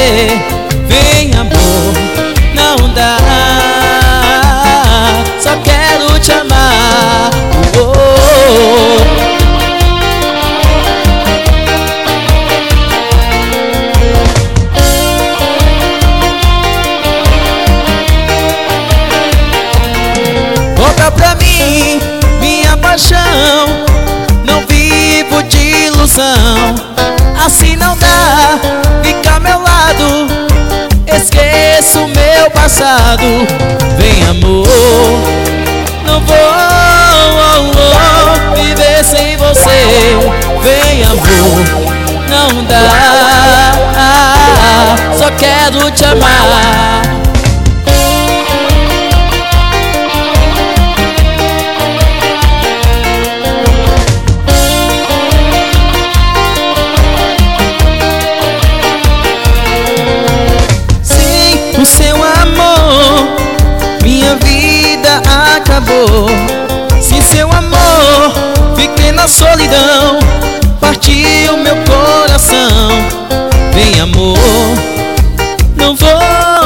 você. Vem amor, não dá, só quero te amar. Volta pra mim, minha paixão, não vivo de ilusão. Assim não dá, fica ao meu lado, esqueço o meu passado. Vem amor, não vou viver sem você. Vem amor, não dá, só quero te amar. O seu amor, minha vida acabou. Sem seu amor, fiquei na solidão, partiu meu coração. Vem amor, não vou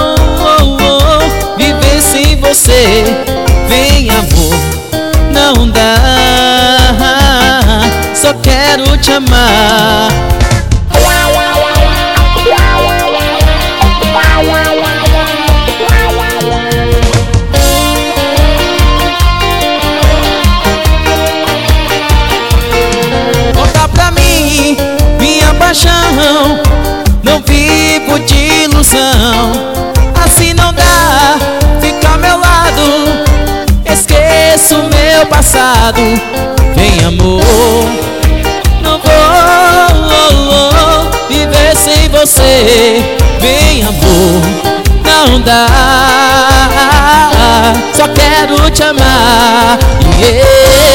viver sem você. Vem amor, não dá, só quero te amar. Minha paixão, não vivo de ilusão. Assim não dá, fica ao meu lado, esqueço o meu passado. Vem amor, não vou viver sem você. Vem amor, não dá, só quero te amar. Yeah.